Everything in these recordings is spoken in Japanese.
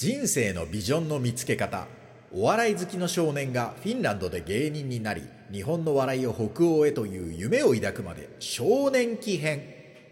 人生のビジョンの見つけ方。お笑い好きの少年がフィンランドで芸人になり、日本の笑いを北欧へという夢を抱くまで、少年期編。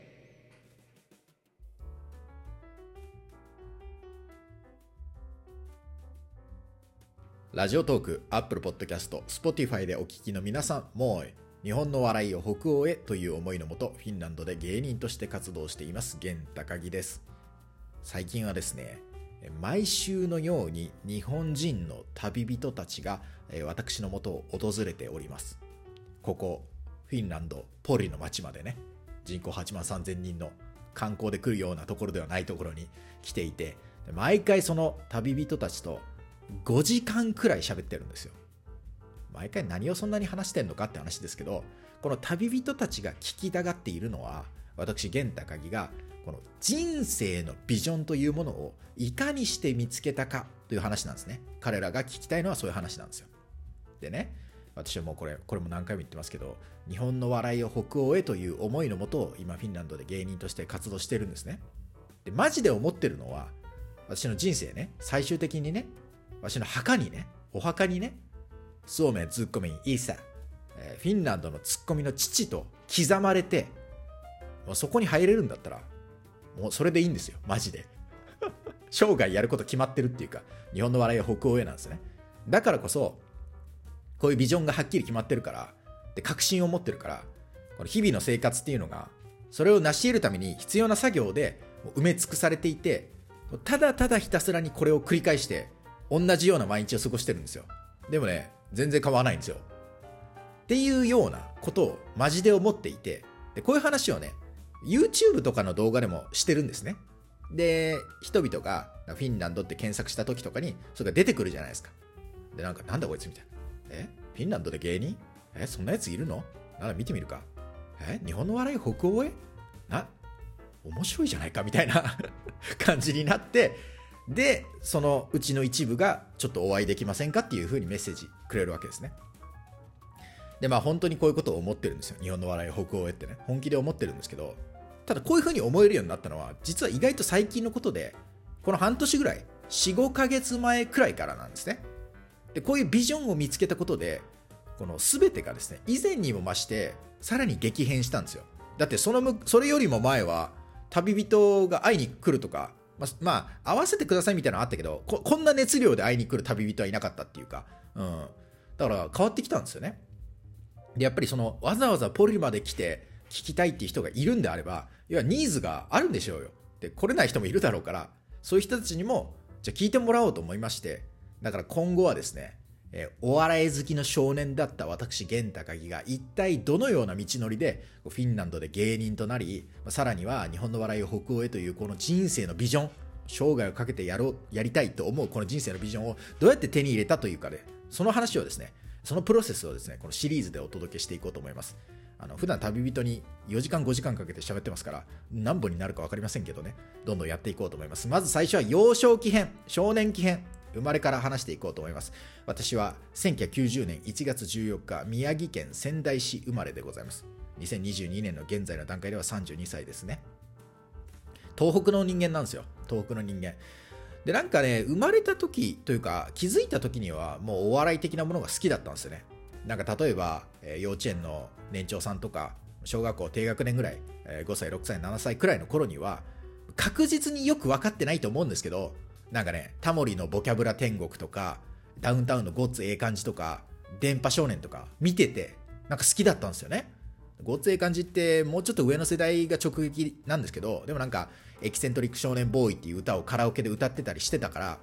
ラジオトーク、アップルポッドキャスト、Spotify でお聞きの皆さん、もう日本の笑いを北欧へという思いのもと、フィンランドで芸人として活動しています源高木です。最近はですね、毎週のように日本人の旅人たちが私の元を訪れております。ここフィンランドポリの町までね、人口8万3000人の観光で来るようなところではないところに来ていて、毎回その旅人たちと5時間くらい喋ってるんですよ。毎回何をそんなに話してんのかって話ですけど、この旅人たちが聞きたがっているのは、私源高木がこの人生のビジョンというものをいかにして見つけたかという話なんですね。彼らが聞きたいのはそういう話なんですよ。でね、私はもうこれも何回も言ってますけど、日本の笑いを北欧へという思いのもと、今フィンランドで芸人として活動してるんですね。でマジで思ってるのは、私の人生ね、最終的にね、私のお墓にね、そうめんツッコミいいさ、フィンランドのツッコミの父と刻まれて、もうそこに入れるんだったらもうそれでいいんですよ、マジで。生涯やること決まってるっていうか、日本の笑いは北欧へなんですね。だからこそこういうビジョンがはっきり決まってるから、で確信を持ってるから、この日々の生活っていうのがそれを成し得るために必要な作業で埋め尽くされていて、ただただひたすらにこれを繰り返して同じような毎日を過ごしてるんですよ。でもね、全然変わらないんですよっていうようなことをマジで思っていて、でこういう話をね YouTube とかの動画でもしてるんですね。で人々がフィンランドって検索した時とかにそれが出てくるじゃないですか。でなんだこいつみたいな、フィンランドで芸人、そんなやついるの、なんだ見てみるか、日本の笑い北欧へ面白いじゃないかみたいな感じになって、でそのうちの一部がちょっとお会いできませんかっていう風にメッセージくれるわけですね。で本当にこういうことを思ってるんですよ、日本の笑い北欧へってね、本気で思ってるんですけど、ただこういう風に思えるようになったのは実は意外と最近のことで、この半年ぐらい 4,5 ヶ月前くらいからなんですね。でこういうビジョンを見つけたことで、この全てがですね、以前にも増してさらに激変したんですよ。だってそれよりも前は旅人が会いに来るとか、会わせてくださいみたいなのあったけど、こんな熱量で会いに来る旅人はいなかったっていうか、だから変わってきたんですよね。でやっぱりそのわざわざポリまで来て聞きたいっていう人がいるんであれば、要はニーズがあるんでしょうよ。で来れない人もいるだろうから、そういう人たちにもじゃあ聞いてもらおうと思いまして、だから今後はですね、お笑い好きの少年だった私源高木が一体どのような道のりでフィンランドで芸人となり、さらには日本の笑いを北欧へというこの人生のビジョン、生涯をかけてやりたいと思うこの人生のビジョンをどうやって手に入れたというかで、その話をですね、そのプロセスをですね、このシリーズでお届けしていこうと思います。普段旅人に4時間5時間かけて喋ってますから、何本になるか分かりませんけどね、どんどんやっていこうと思います。まず最初は幼少期編、少年期編、生まれから話していこうと思います。私は1990年1月14日宮城県仙台市生まれでございます。2022年の現在の段階では32歳ですね。東北の人間なんですよ。東北の人間で、なんかね、生まれた時というか気づいた時にはもうお笑い的なものが好きだったんですよね。なんか例えば幼稚園の年長さんとか小学校低学年ぐらい、5歳6歳7歳くらいの頃には確実によく分かってないと思うんですけど、なんかね、タモリのボキャブラ天国とかダウンタウンのごっつええ感じとか電波少年とか見ててなんか好きだったんですよね。ごっつええ感じってもうちょっと上の世代が直撃なんですけど、でもなんかエキセントリック少年ボーイっていう歌をカラオケで歌ってたりしてたから、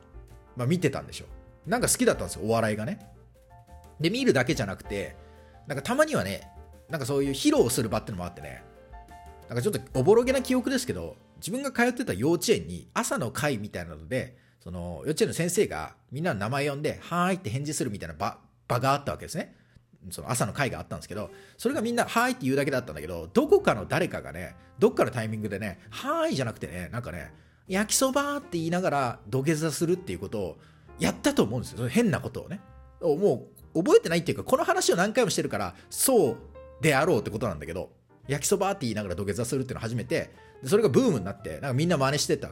見てたんでしょ。なんか好きだったんですよ、お笑いがね。で見るだけじゃなくて、なんかたまにはね、なんかそういう披露する場ってのもあってね、なんかちょっとおぼろげな記憶ですけど、自分が通ってた幼稚園に朝の会みたいなので、その幼稚園の先生がみんなの名前呼んではーいって返事するみたいな場があったわけですね。その朝の会があったんですけど、それがみんなはーいって言うだけだったんだけど、どこかの誰かがね、どっかのタイミングでね、はーいじゃなくてね、なんかね、焼きそばって言いながら土下座するっていうことをやったと思うんですよ。変なことをね、もう覚えてないっていうか、この話を何回もしてるからそうであろうってことなんだけど、焼きそばって言いながら土下座するっていうのを始めて、それがブームになって、なんかみんな真似してったわけ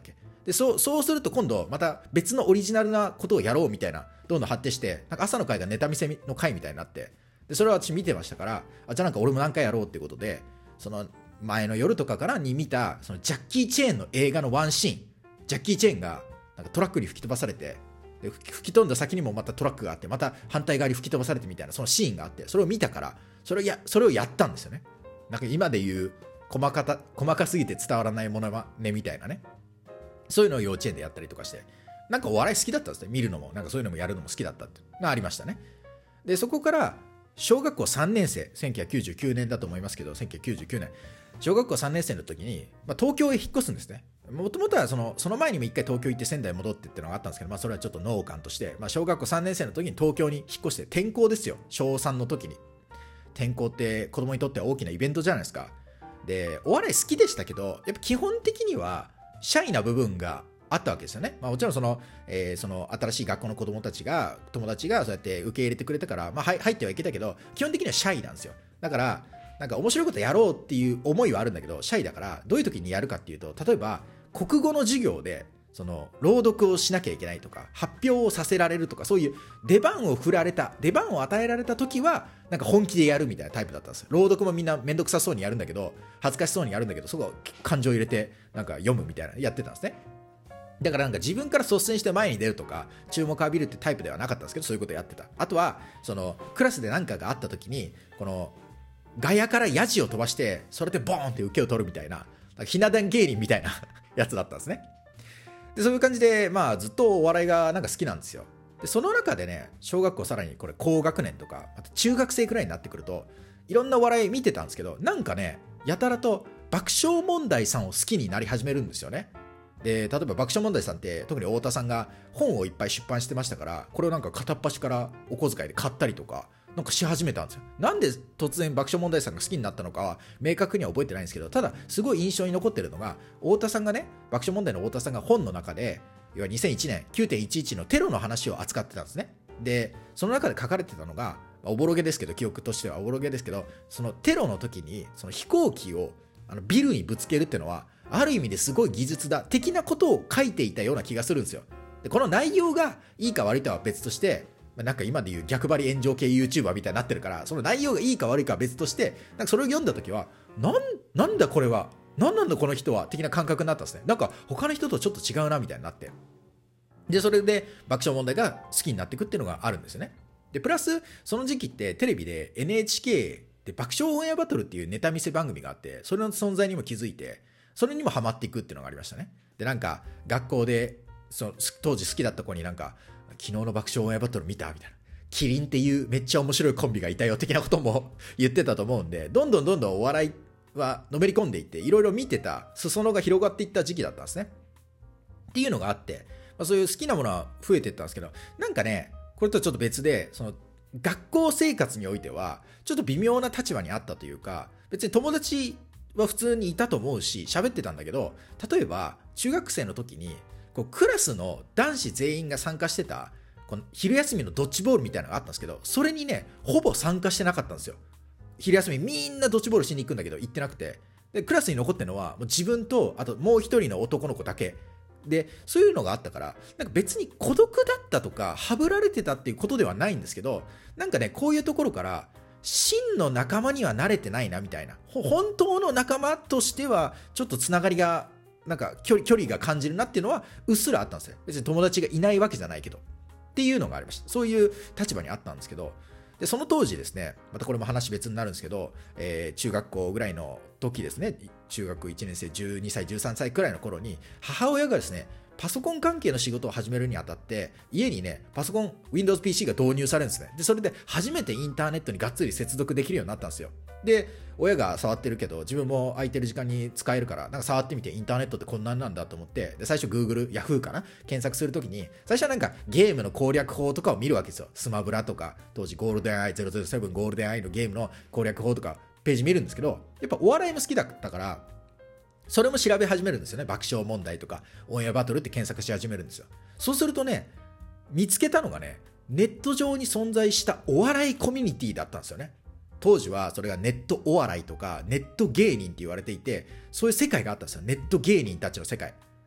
でそうすると今度また別のオリジナルなことをやろうみたいな、どんどん発展して、なんか朝の会がネタ見せの会みたいになって、でそれは私見てましたから、じゃあなんか俺も何回やろうっていうことで、その前の夜とかからに見たそのジャッキー・チェーンの映画のワンシーン、ジャッキー・チェーンがなんかトラックに吹き飛ばされて、で吹き飛んだ先にもまたトラックがあって、また反対側に吹き飛ばされてみたいな、そのシーンがあって、それを見たからそれをやったんですよね。なんか今で言う細かすぎて伝わらないものまねみたいなね、そういうのを幼稚園でやったりとかして、なんかお笑い好きだったんですね。見るのもなんかそういうのもやるのも好きだったっていうのがありましたね。でそこから小学校3年生、1999年だと思いますけど、1999年小学校3年生の時に、東京へ引っ越すんですね。もともとはその前にも一回東京行って仙台戻ってっていうのがあったんですけど、それはちょっと農感として、小学校3年生の時に東京に引っ越して、転校ですよ。小3の時に転校って子供にとっては大きなイベントじゃないですか。でお笑い好きでしたけど、やっぱ基本的にはシャイな部分があったわけですよね。もちろんその新しい学校の友達がそうやって受け入れてくれたから、入ってはいけたけど、基本的にはシャイなんですよ。だからなんか面白いことやろうっていう思いはあるんだけど、シャイだからどういう時にやるかっていうと、例えば国語の授業でその朗読をしなきゃいけないとか、発表をさせられるとか、そういう出番を与えられた時はなんか本気でやるみたいなタイプだったんですよ。朗読もみんなめんどくさそうにやるんだけど、恥ずかしそうにやるんだけど、そこは感情入れてなんか読むみたいなやってたんですね。だからなんか自分から率先して前に出るとか注目を浴びるってタイプではなかったんですけど、そういうことをやってた。あとはそのクラスで何かがあった時に、この外野からヤジを飛ばしてそれでボーンって受けを取るみたいな、ひな壇芸人みたいなやつだったんですね。でそういう感じでずっとお笑いがなんか好きなんですよ。でその中でね、小学校さらにこれ高学年とかあと中学生くらいになってくると、いろんなお笑い見てたんですけど、なんかねやたらと爆笑問題さんを好きになり始めるんですよね。で例えば爆笑問題さんって特に太田さんが本をいっぱい出版してましたから、これをなんか片っ端からお小遣いで買ったりとかなんかし始めたんですよ。なんで突然爆笑問題さんが好きになったのかは明確には覚えてないんですけど、ただすごい印象に残ってるのが、太田さんがね、爆笑問題の太田さんが本の中で、要は2001年 9.11 のテロの話を扱ってたんですね。でその中で書かれてたのが、おぼろげですけど、記憶としてはおぼろげですけど、そのテロの時にその飛行機をビルにぶつけるっていうのはある意味ですごい技術だ的なことを書いていたような気がするんですよ。でこの内容がいいか悪いかは別として、なんか今でいう逆張り炎上系 YouTuber みたいになってるから、その内容がいいか悪いかは別として、なんかそれを読んだ時はなんだこれは、なんなんだこの人は的な感覚になったんですね。なんか他の人とちょっと違うなみたいになって、でそれで爆笑問題が好きになっていくっていうのがあるんですよね。でプラスその時期ってテレビで NHK で爆笑オンエアバトルっていうネタ見せ番組があって、それの存在にも気づいて、それにもハマっていくっていうのがありましたね。でなんか学校で当時好きだった子になんか、昨日の爆笑オンエアバトル見たみたいな、キリンっていうめっちゃ面白いコンビがいたよ的なことも言ってたと思うんで、どんどんお笑いはのめり込んでいって、いろいろ見てた裾野が広がっていった時期だったんですね。っていうのがあって、そういう好きなものは増えていったんですけど、なんかねこれとちょっと別で、その学校生活においてはちょっと微妙な立場にあったというか、別に友達は普通にいたと思うし喋ってたんだけど、例えば中学生の時にクラスの男子全員が参加してたこの昼休みのドッジボールみたいなのがあったんですけど、それにねほぼ参加してなかったんですよ。昼休みみんなドッジボールしに行くんだけど行ってなくて、でクラスに残ってるのはもう自分とあともう一人の男の子だけで、そういうのがあったから、なんか別に孤独だったとかはぶられてたっていうことではないんですけど、なんかねこういうところから真の仲間には慣れてないなみたいな、本当の仲間としてはちょっとつながりがなんか距離が感じるなっていうのはうっすらあったんですよ。別に友達がいないわけじゃないけどっていうのがありました。そういう立場にあったんですけど、でその当時ですね、またこれも話別になるんですけど、中学校ぐらいの時ですね、中学1年生12歳13歳くらいの頃に母親がですね、パソコン関係の仕事を始めるにあたって家にねパソコン Windows PC が導入されるんですね。でそれで初めてインターネットにがっつり接続できるようになったんですよ。で親が触ってるけど自分も空いてる時間に使えるからなんか触ってみて、インターネットってこんなんなんだと思って、で最初 Google、Yahoo かな検索するときに最初はなんかゲームの攻略法とかを見るわけですよ。スマブラとか当時ゴールデンアイ007ゴールデンアイのゲームの攻略法とかページ見るんですけど、やっぱお笑いも好きだったからそれも調べ始めるんですよね。爆笑問題とかオンエアバトルって検索し始めるんですよ。そうするとね、見つけたのがね、ネット上に存在したお笑いコミュニティだったんですよね。当時はそれがネットお笑いとかネット芸人って言われていて、そういう世界があったんですよ。ネット芸人たちの世界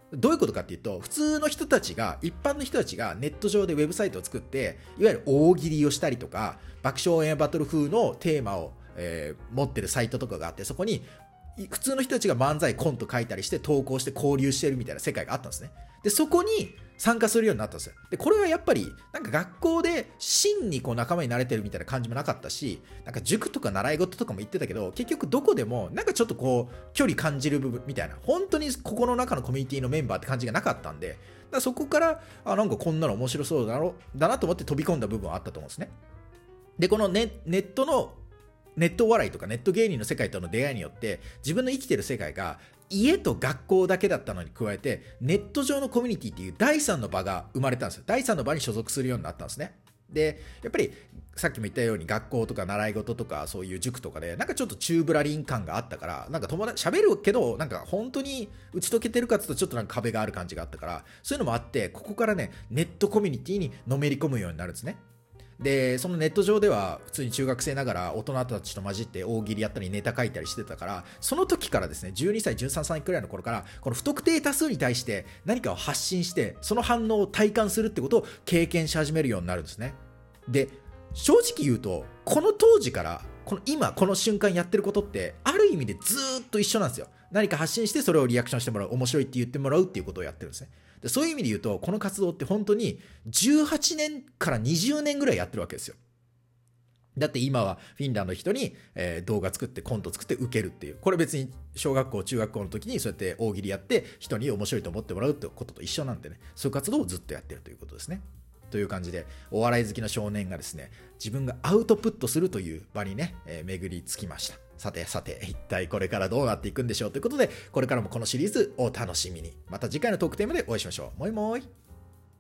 どういうことかっていうと、普通の人たちが、一般の人たちがネット上でウェブサイトを作って、いわゆる大喜利をしたりとか、爆笑オンエアバトル風のテーマを、持ってるサイトとかがあって、そこに普通の人たちが漫才コント書いたりして投稿して交流してるみたいな世界があったんですね。でそこに参加するようになったんですよ。でこれはやっぱりなんか学校で真にこう仲間になれてるみたいな感じもなかったし、なんか塾とか習い事とかも行ってたけど、結局どこでもなんかちょっとこう距離感じる部分みたいな、本当にここの中のコミュニティのメンバーって感じがなかったんで、だからそこからなんかこんなの面白そうだなと思って飛び込んだ部分はあったと思うんですね。でこのネットお笑いとかネット芸人の世界との出会いによって、自分の生きてる世界が家と学校だけだったのに加えて、ネット上のコミュニティっていう第三の場が生まれたんですよ。第三の場に所属するようになったんですね。でやっぱりさっきも言ったように、学校とか習い事とかそういう塾とかでなんかちょっと宙ぶらりん感があったから、なんか友達喋るけどなんか本当に打ち解けてるかっていうとちょっとなんか壁がある感じがあったから、そういうのもあって、ここからねネットコミュニティにのめり込むようになるんですね。でそのネット上では普通に中学生ながら大人たちと混じって大喜利やったりネタ書いたりしてたから、その時からですね、12歳13歳くらいの頃からこの不特定多数に対して何かを発信して、その反応を体感するってことを経験し始めるようになるんですね。で正直言うと、この当時から今この瞬間やってることってある意味でずっと一緒なんですよ。何か発信してそれをリアクションしてもらう、面白いって言ってもらうっていうことをやってるんですね。でそういう意味で言うと、この活動って本当に18年から20年ぐらいやってるわけですよ。だって今はフィンランドの人に、動画作ってコント作って受けるっていう、これ別に小学校中学校の時にそうやって大喜利やって人に面白いと思ってもらうってことと一緒なんでね、そういう活動をずっとやってるということですね。という感じで、お笑い好きの少年がですね、自分がアウトプットするという場にね、巡り着きました。さて一体これからどうなっていくんでしょうということで、これからもこのシリーズを楽しみに。また次回のトークテーマでお会いしましょう。もいもい。